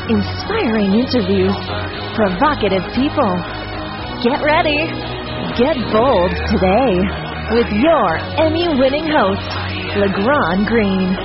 inspiring interviews, provocative people. Get ready. Get bold today with your Emmy-winning host, LeGrand Green.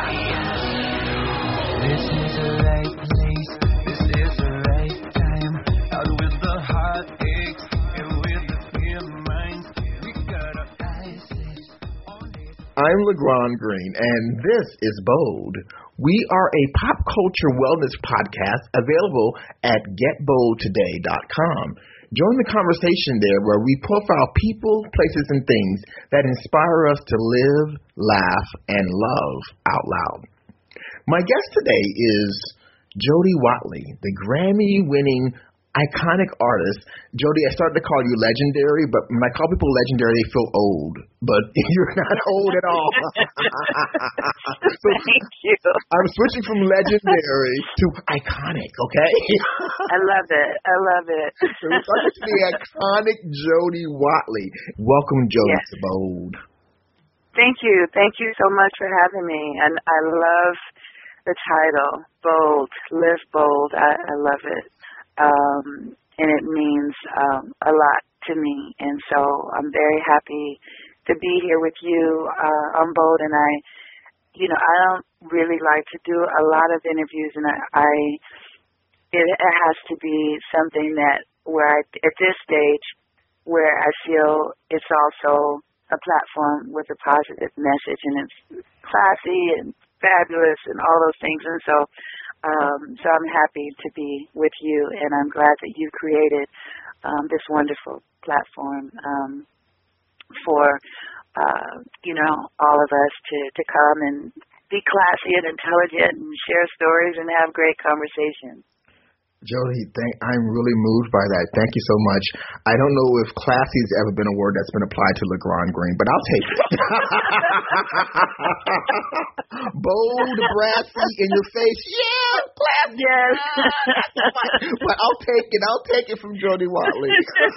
This is the right place. This is the right time. Out with the heartaches and with the clear minds. We got our eyes fixed on it. I'm LeGrand Green, and this is Bold. We are a pop culture wellness podcast available at getboldtoday.com. Join the conversation there where we profile people, places, and things that inspire us to live, laugh, and love out loud. My guest today is Jody Watley, the Grammy-winning iconic artist. Jody, I started to call you legendary, but when I call people legendary, they feel old. But you're not old at all. Thank you. I'm switching from legendary to iconic, okay? I love it. I love it. So we're talking to the iconic Jody Watley. Welcome, Jody, Yes. to Bold. Thank you. Thank you so much for having me. And I love the title, Bold, Live Bold. I love it. And it means a lot to me. And so I'm very happy to be here with you on Bold. And I don't really like to do a lot of interviews, and it has to be something that at this stage where I feel it's also a platform with a positive message, and it's classy and fabulous and all those things. And so I'm happy to be with you, and I'm glad that you created this wonderful platform for all of us to come and be classy and intelligent and share stories and have great conversations. Jody, I'm really moved by that. Thank you so much. I don't know if classy has ever been a word that's been applied to LeGrand Green, but I'll take it. Bold, brassy, in your face. Yeah, classy. Yes. But I'll take it from Jody Watley.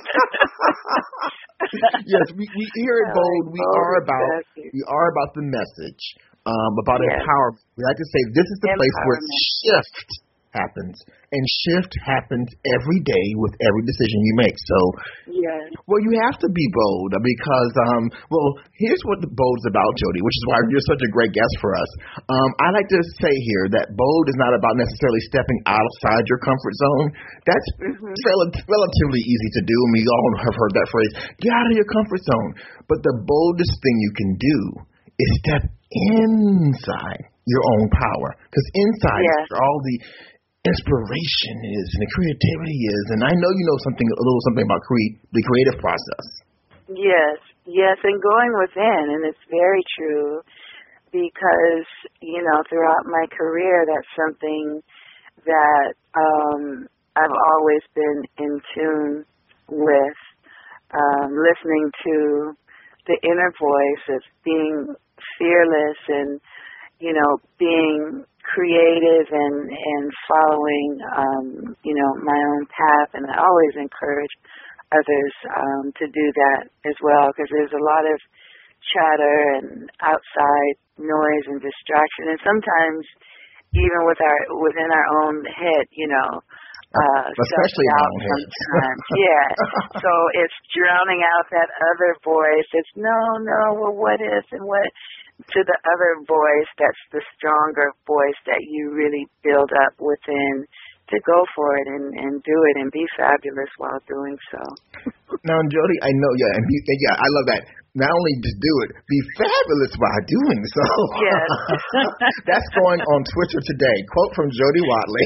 Yes, we here at Bold, we are about the message, about empowerment. We like to say this is the place where shift happens, and shift happens every day with every decision you make. So, well, you have to be bold because, here's what the Bold is about, Jody, which is why you're such a great guest for us. I like to say here that bold is not about necessarily stepping outside your comfort zone. That's relatively easy to do, and we all have heard that phrase, get out of your comfort zone. But the boldest thing you can do is step inside your own power, because inside is where all the inspiration is and the creativity is, and I know you know a little something about the creative process. Yes, and going within, and it's very true because throughout my career, that's something that I've always been in tune with, listening to the inner voice of being fearless and being creative and following, my own path. And I always encourage others to do that as well, because there's a lot of chatter and outside noise and distraction, and sometimes even within our own head, especially our own head. Sometimes. Yeah. So it's drowning out that other voice. It's well, what if and what, to the other voice that's the stronger voice that you really build up within to go for it and do it and be fabulous while doing so. Now, Jody, I know, I love that. Not only just do it, be fabulous while doing so. Yes. That's going on Twitter today. Quote from Jody Watley.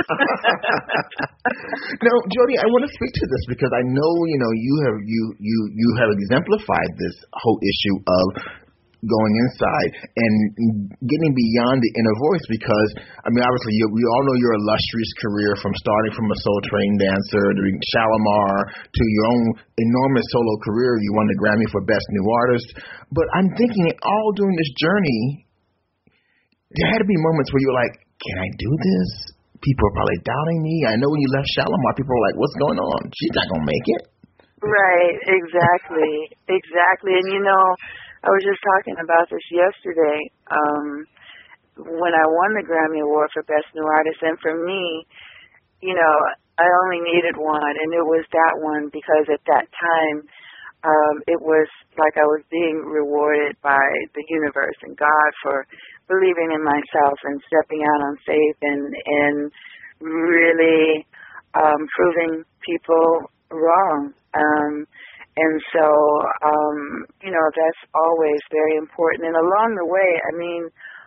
Now, Jody, I want to speak to this because I know, you have exemplified this whole issue of going inside and getting beyond the inner voice, because obviously we all know your illustrious career, from starting from a Soul Train dancer to Shalimar to your own enormous solo career. You won the Grammy for Best New Artist. But I'm thinking, all during this journey, there had to be moments where you're like, can I do this? People are probably doubting me. I know when you left Shalimar, people were like, what's going on? She's not going to make it. Right, exactly. And I was just talking about this yesterday. when I won the Grammy Award for Best New Artist, and for me, you know, I only needed one, and it was that one because at that time, it was like I was being rewarded by the universe and God for believing in myself and stepping out on faith and really proving people wrong. And so, you know, that's always very important. And along the way, I mean,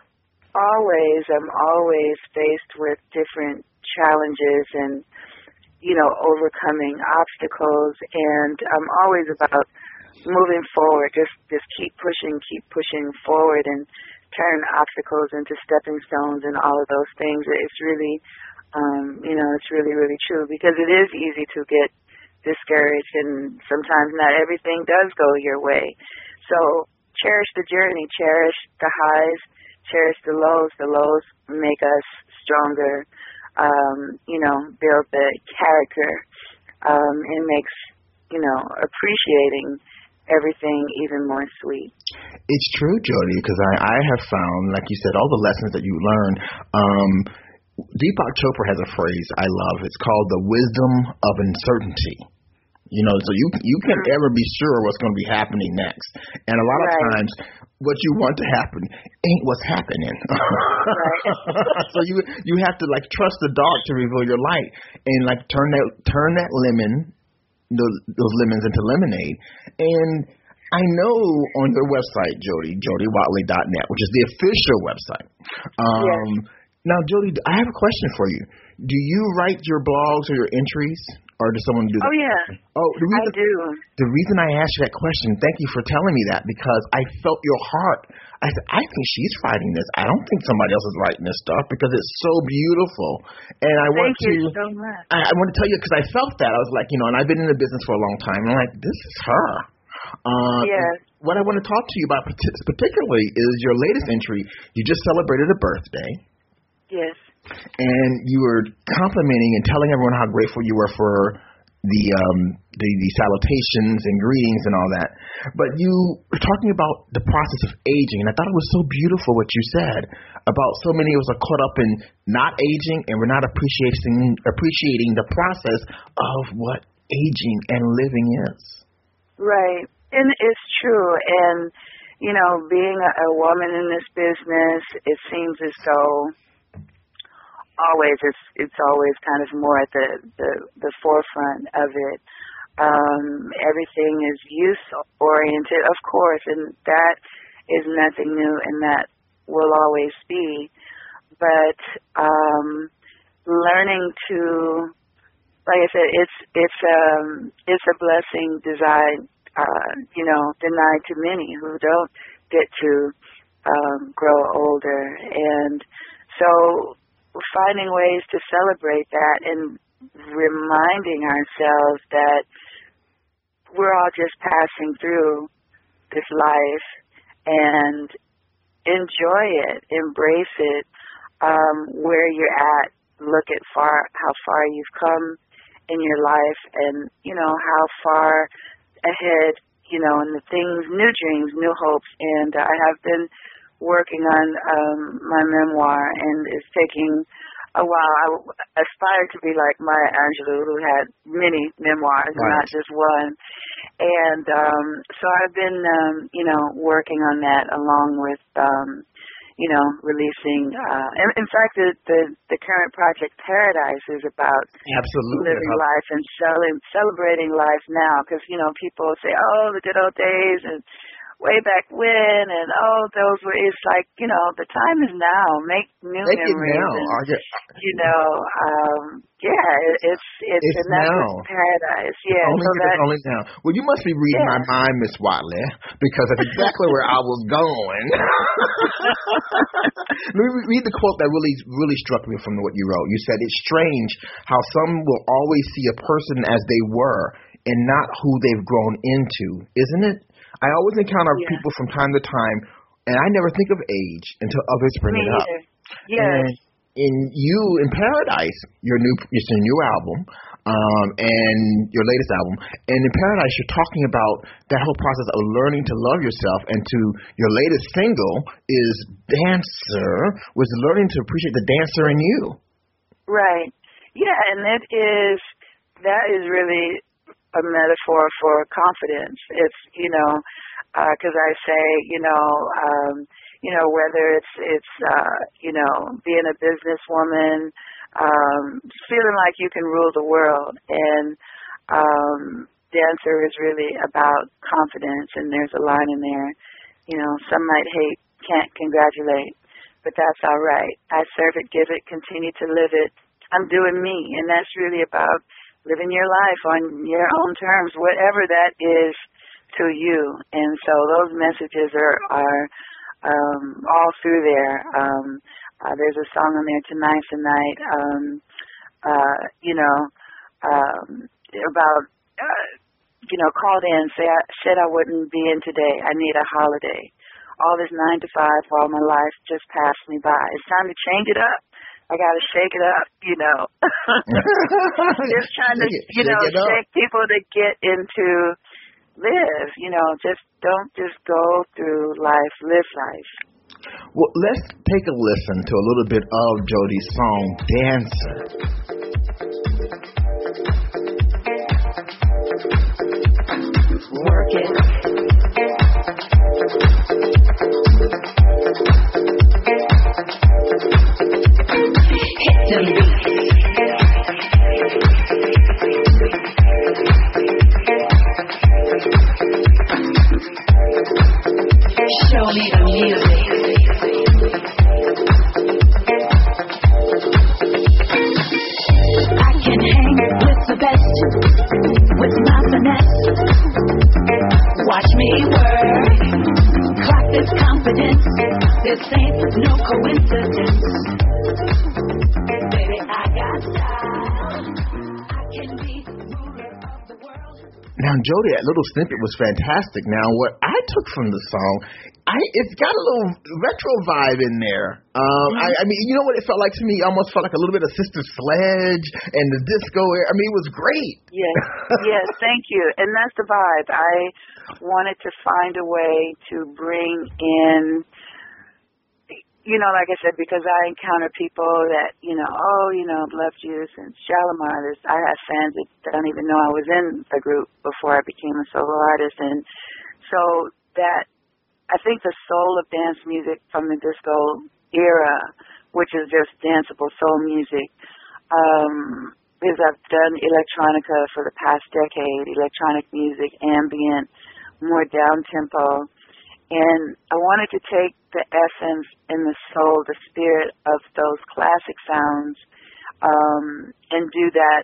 I'm always faced with different challenges and, you know, overcoming obstacles. And I'm always about moving forward, just keep pushing forward and turn obstacles into stepping stones and all of those things. It's really, you know, it's really, really true because it is easy to get discouraged and sometimes not everything does go your way. So cherish the journey, cherish the highs, cherish the lows. The lows make us stronger, you know, build the character. It makes, you know, appreciating everything even more sweet. It's true, Jody, because I have found, like you said, all the lessons that you learn. Deepak Chopra has a phrase I love. It's called the wisdom of uncertainty. You know, so you can't ever be sure what's going to be happening next. And a lot of times, what you want to happen ain't what's happening. So you have to like trust the dark to reveal your light, and like turn that lemon, those lemons into lemonade. And I know on your website, Jody, jodywatley.net, which is the official website. Now, Jody, I have a question for you. Do you write your blogs or your entries, or does someone do that? Oh, yeah. I do. The reason I asked you that question, thank you for telling me that, because I felt your heart. I said, I think she's writing this. I don't think somebody else is writing this stuff because it's so beautiful. And Thank you so much. I want to tell you because I felt that. I was like, you know, and I've been in the business for a long time. And I'm like, this is her. What I want to talk to you about particularly is your latest entry. You just celebrated a birthday. Yes. And you were complimenting and telling everyone how grateful you were for the salutations and greetings and all that. But you were talking about the process of aging, and I thought it was so beautiful what you said about so many of us are caught up in not aging, and we're not appreciating the process of what aging and living is. Right. And it's true. And, you know, being a woman in this business, it seems as though always it's always kind of more at the forefront of it. Everything is use oriented, of course, and that is nothing new, and that will always be. But learning to, like I said, it's a blessing denied to many who don't get to grow older, and so finding ways to celebrate that and reminding ourselves that we're all just passing through this life and enjoy it, embrace it, where you're at, look at how far you've come in your life and, you know, how far ahead, you know, and the things, new dreams, new hopes. And I have been working on my memoir, and it's taking a while. I aspire to be like Maya Angelou, who had many memoirs, not just one. And so I've been, working on that along with, releasing. In fact, the current project Paradise is about living life and celebrating life now, because, you know, people say, oh, the good old days and way back when, and those were. It's like, you know, the time is now. Make new memories. It's now. Paradise. Yeah. Only now. Well, you must be reading my mind, Miss Watley, because that's exactly where I was going. Let me read the quote that really struck me from what you wrote. You said, "It's strange how some will always see a person as they were and not who they've grown into, isn't it? I always encounter people from time to time, and I never think of age until others bring it up." Yes. And in Paradise, it's a new album. and your latest album. And in Paradise, you're talking about that whole process of learning to love yourself. And to your latest single is Dancer, was learning to appreciate the dancer in you. Right. Yeah, and that is really a metaphor for confidence. It's, because I say, whether it's being a businesswoman, feeling like you can rule the world, and Dancer is really about confidence. And there's a line in there, some might hate, can't congratulate, but that's all right. I serve it, give it, continue to live it. I'm doing me, and that's really about living your life on your own terms, whatever that is to you. And so those messages are all through there. There's a song on there, Tonight's the Night, about, called in, said I wouldn't be in today. I need a holiday. All this 9 to 5 for all my life just passed me by. It's time to change it up. I got to shake it up, Just trying to, shake people to get into live, don't just go through life, live life. Well, let's take a listen to a little bit of Jodi's song, Dancer. Work it. Hit them beats. Show me the music. I can hang with the best, with my finesse. Watch me work, clock this confidence. This ain't no coincidence. Baby, I got style. I can be ruler of the world. Now, Jodi, that little snippet was fantastic. Now, what I took from the song, it's got a little retro vibe in there. I mean, you know what it felt like to me? It almost felt like a little bit of Sister Sledge and the disco. I mean, it was great. Yes, thank you. And that's the vibe. I wanted to find a way to bring in, like I said, because I encounter people that, Love Juice and Shalimar. I have fans that don't even know I was in the group before I became a solo artist. And so that, I think the soul of dance music from the disco era, which is just danceable soul music, because I've done electronica for the past decade, electronic music, ambient, more down-tempo. And I wanted to take the essence and the soul, the spirit of those classic sounds, and do that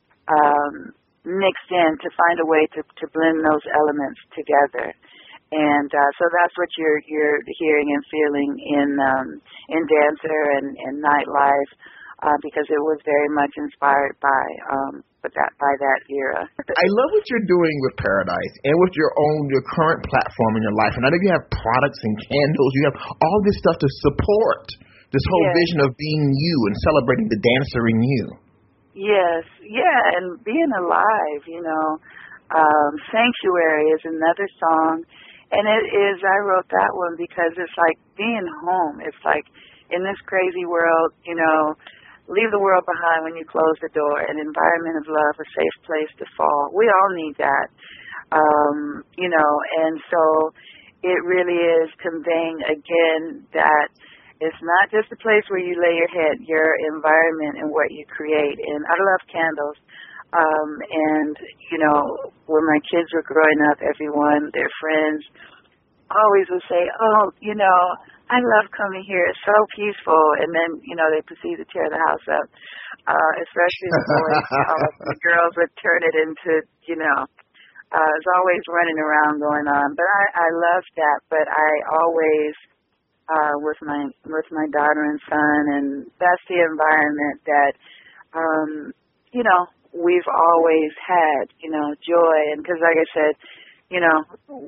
mixed in to find a way to blend those elements together. And so that's what you're hearing and feeling in Dancer and Nightlife, because it was very much inspired by that era. I love what you're doing with Paradise and with your current platform in your life. And I know you have products and candles. You have all this stuff to support this whole vision of being you and celebrating the dancer in you. Yes, and being alive, Sanctuary is another song. And it is, I wrote that one because it's like being home. It's like in this crazy world, leave the world behind when you close the door, an environment of love, a safe place to fall. We all need that, and so it really is conveying again that it's not just a place where you lay your head, your environment and what you create. And I love candles. And, when my kids were growing up, everyone, their friends, always would say, I love coming here. It's so peaceful. And then, they proceed to tear the house up, especially the boys. The girls would turn it into, it's always running around going on. But I love that. But I always, with my daughter and son, and that's the environment that, we've always had, joy. And because, like I said,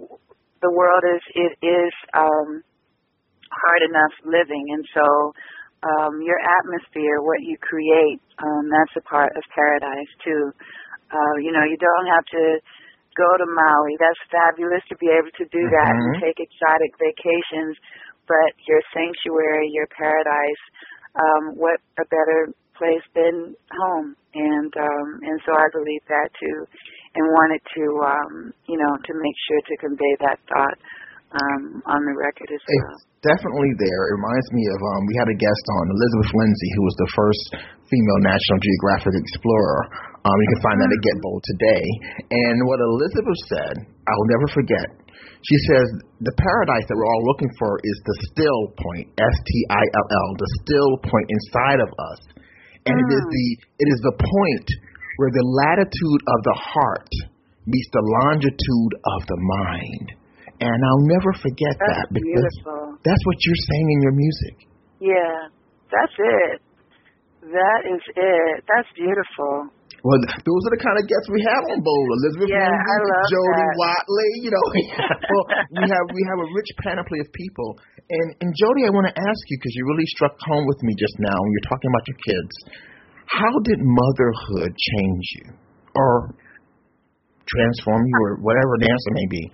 the world is hard enough living. And so your atmosphere, what you create, that's a part of paradise too. You know, you don't have to go to Maui. That's fabulous to be able to do that and take exotic vacations. But your sanctuary, your paradise, what a better place than home. And so I believe that too, and wanted to, you know, to make sure to convey that thought on the record as well. It's definitely there. It reminds me of, we had a guest on, Elizabeth Lindsay, who was the first female National Geographic explorer. You can find that at Get Bold today. And what Elizabeth said, I will never forget. She says the paradise that we're all looking for is the still point, S-T-I-L-L, the still point inside of us. And it is the point where the latitude of the heart meets the longitude of the mind. And I'll never forget that, because beautiful. That's what you're saying in your music. Yeah, that's it. That is it. That's beautiful. Well, those are the kind of guests we have on Bold. Elizabeth Lindsay, I love Jody that. Watley, you know. Well, we have a rich panoply of people. And Jody, I want to ask you, because you really struck home with me just now when you're talking about your kids. How did motherhood change you, or transform you, or whatever the answer may be?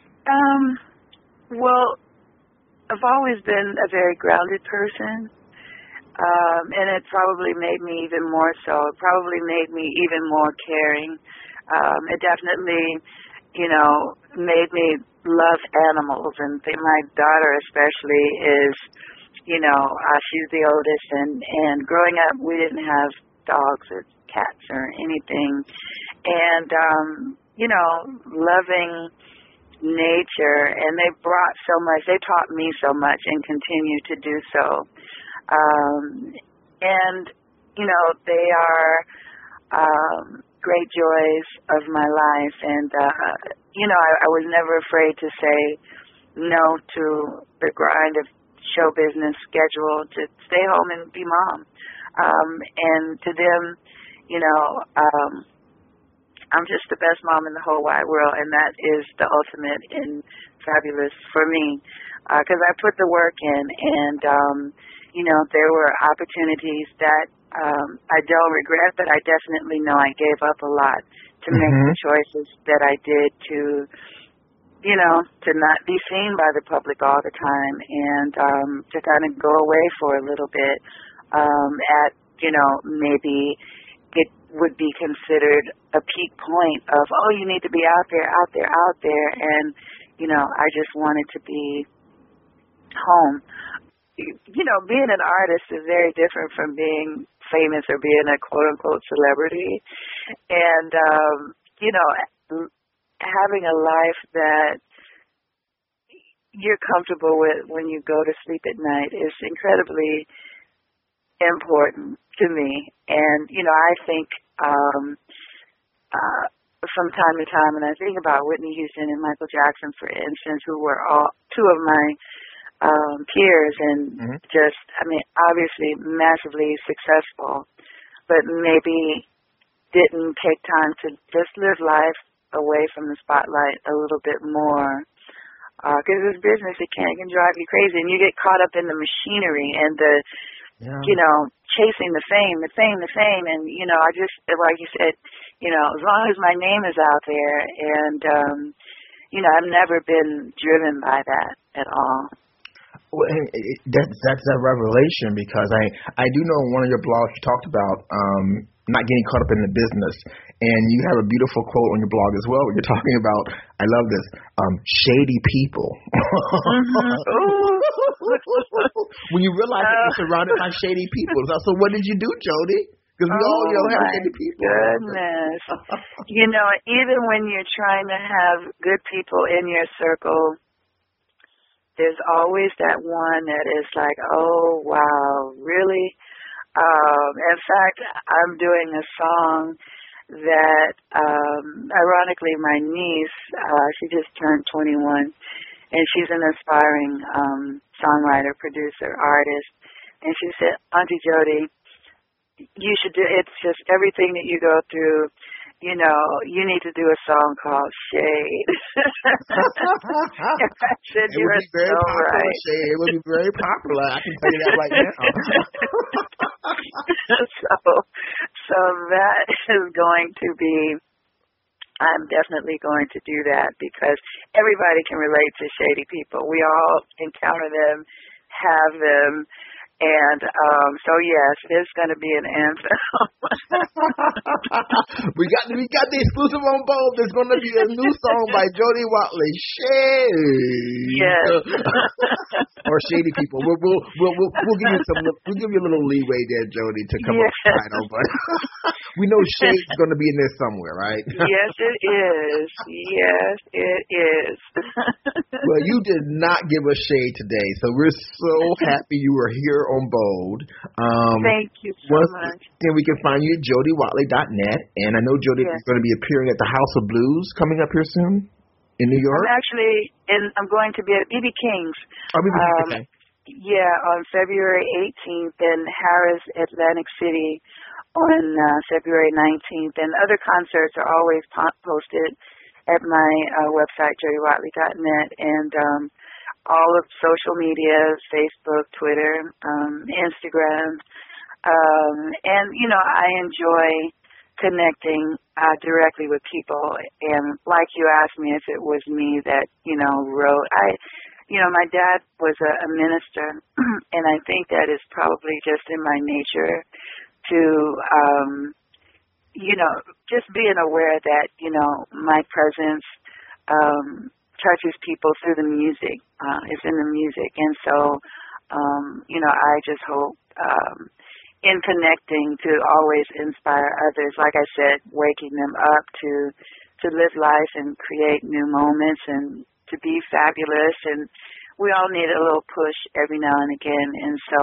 Well, I've always been a very grounded person. And it probably made me even more so. It probably made me even more caring. It definitely, you know, made me love animals. And my daughter especially is, you know, she's the oldest. And growing up, we didn't have dogs or cats or anything. And, you know, loving nature. And they brought so much. They taught me so much and continue to do so. And, you know, they are great joys of my life. And, you know, I was never afraid to say no to the grind of show business schedule, to stay home and be mom. And to them, you know, I'm just the best mom in the whole wide world, and that is the ultimate and fabulous for me, because I put the work in, and you know, there were opportunities that I don't regret, but I definitely know I gave up a lot to make the choices that I did to, you know, to not be seen by the public all the time, and to kind of go away for a little bit at, you know, maybe it would be considered a peak point of, oh, you need to be out there, and, you know, I just wanted to be home. You know, being an artist is very different from being famous or being a quote-unquote celebrity. And, you know, having a life that you're comfortable with when you go to sleep at night is incredibly important to me. And, you know, I think from time to time, and I think about Whitney Houston and Michael Jackson, for instance, who were all two of my peers, and just, I mean, obviously massively successful, but maybe didn't take time to just live life away from the spotlight a little bit more. Because this business, it can drive you crazy, and you get caught up in the machinery and the, you know, chasing the fame, and, you know, I just, like you said, you know, as long as my name is out there, and, you know, I've never been driven by that at all. Well, that's a revelation, because I do know in one of your blogs you talked about not getting caught up in the business, and you have a beautiful quote on your blog as well where you're talking about, I love this, shady people. When you realize that you're surrounded by shady people. So what did you do, Jody? Because we all, you know, have shady people. Goodness. You know, even when you're trying to have good people in your circle, there's always that one that is like, oh, wow, really? In fact, I'm doing a song that, ironically, my niece, she just turned 21, and she's an aspiring songwriter, producer, artist, and she said, Auntie Jody, you should do, it's just everything that you go through, you know, you need to do a song called Shade. I said, it would be very so popular, right. Shade. It would be very popular. I can tell you that right now. So that is going to be, I'm definitely going to do that because everybody can relate to shady people. We all encounter them, have them. And so yes, there's going to be an anthem. we got the exclusive on Bold. There's going to be a new song by Jody Watley, Shade. Yes. Or Shady People. We'll give you a little leeway there, Jody, to come up with the title, but we know Shade's going to be in there somewhere, right? Yes, it is. Yes, it is. Well, you did not give us Shade today, so we're so happy you were here on Bold. Thank you so much. Then we can find you at jodywatley.net, and I know Jody is going to be appearing at the House of Blues coming up here soon in New York. I'm going to be at B.B. King's. Oh, B.B. King's, okay. Yeah, on February 18th in Harris, Atlantic City on February 19th, and other concerts are always posted at my website, jodywatley.net, and all of social media, Facebook, Twitter, Instagram. And, you know, I enjoy connecting directly with people. And like you asked me if it was me that, you know, wrote, my dad was a minister, and I think that is probably just in my nature to, just being aware that, you know, my presence touches people through the music. It's in the music. And so, I just hope in connecting to always inspire others, like I said, waking them up to live life and create new moments and to be fabulous. And we all need a little push every now and again. And so,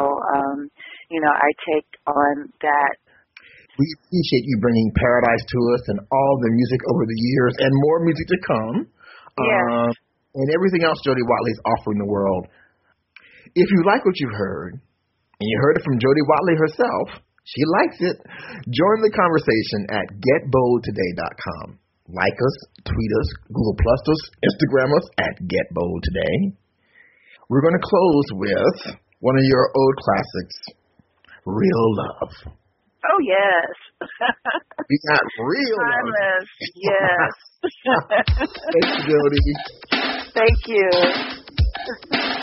I take on that. We appreciate you bringing Paradise to us and all the music over the years and more music to come. Yes. And everything else Jody Watley is offering the world. If you like what you've heard, and you heard it from Jody Watley herself, she likes it, join the conversation at getboldtoday.com. Like us, tweet us, Google Plus us, Instagram us at getboldtoday. We're going to close with one of your old classics, Real Love. Oh, yes. We got Real Love. Yes. Thanks, Jody. Thank you.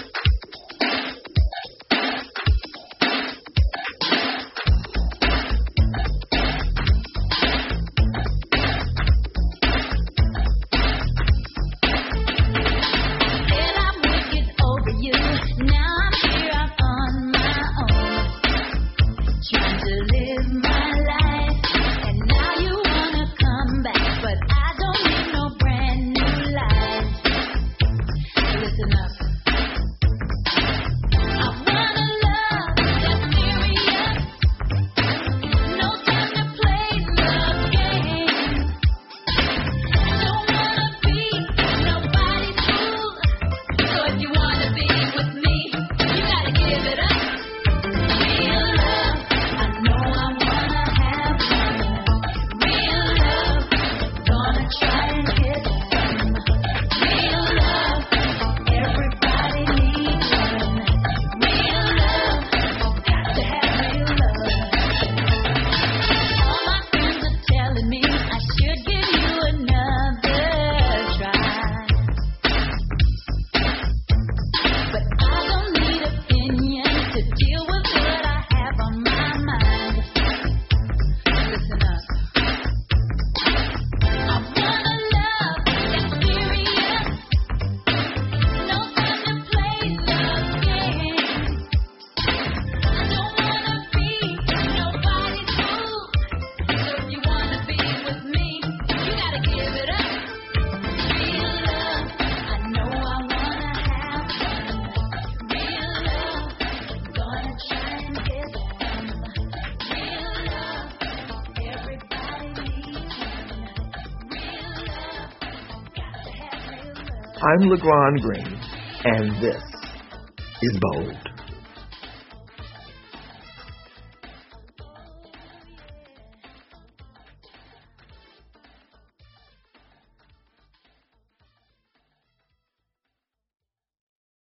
I'm LeGrand Green, and this is Bold.